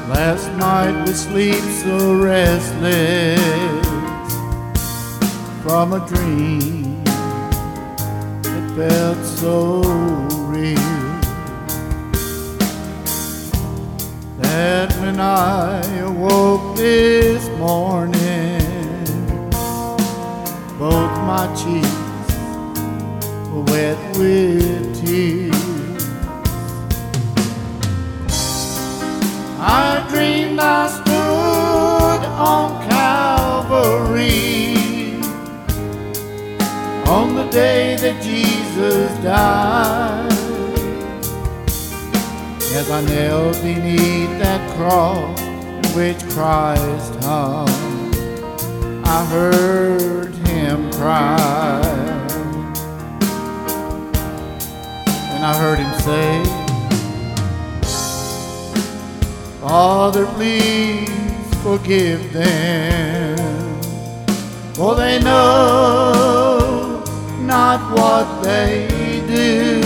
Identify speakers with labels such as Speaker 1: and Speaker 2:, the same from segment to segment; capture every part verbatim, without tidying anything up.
Speaker 1: Last night with sleep so restless from a dream that felt so real, that when I awoke this morning, both my cheeks were wet with tears. I dreamed I stood on Calvary on the day that Jesus died. As I knelt beneath that cross in which Christ hung, I heard him cry, and I heard him say, Father, please forgive them, for they know not what they do.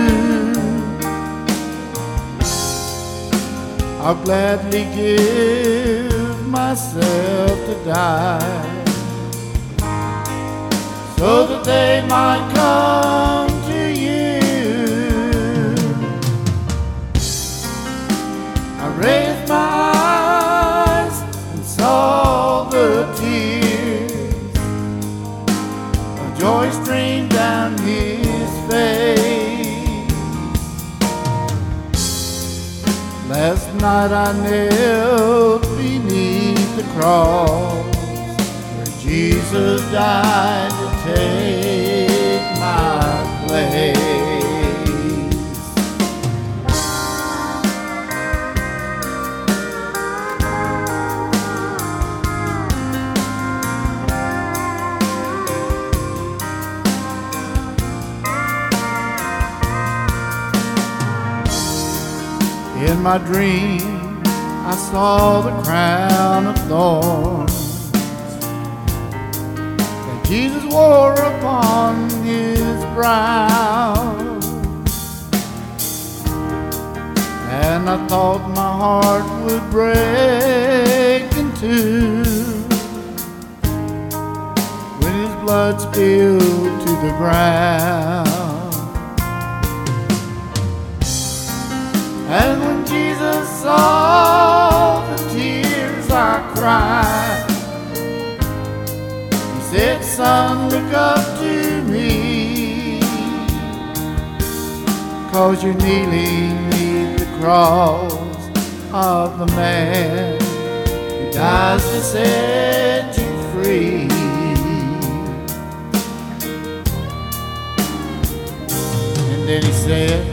Speaker 1: I'll gladly give myself to die, so that they might come to you. I raised my eyes and saw the tears of joy stream down his face. Last night I knelt beneath the cross where Jesus died to take my place. In my dream, I saw the crown of thorns that Jesus wore upon his brow, and I thought my heart would break in two when his blood spilled to the ground. And when Jesus saw the tears I cried, he said, son, look up to me, 'cause you're kneeling beneath the cross of the man who dies to set you free. And then he said,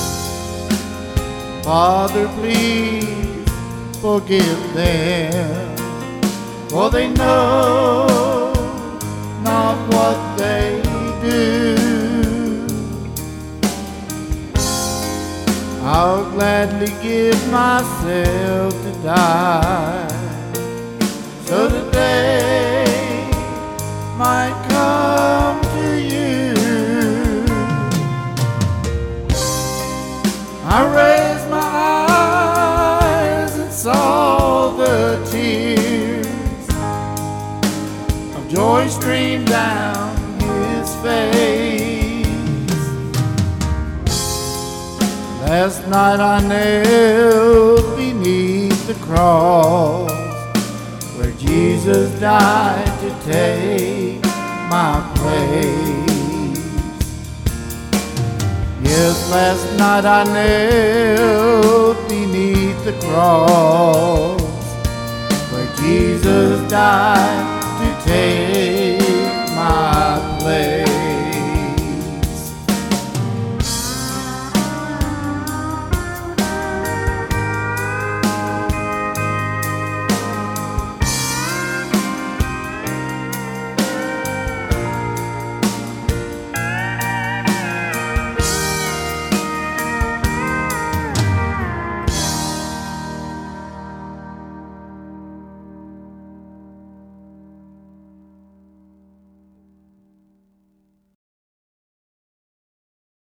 Speaker 1: Father, please forgive them, for they know not what they do. I'll gladly give myself to die, so that they might come to you. I raised my eyes and saw the tears of joy stream down his face. Last night I knelt beneath the cross where Jesus died to take my place. Yes, last night I knelt beneath the cross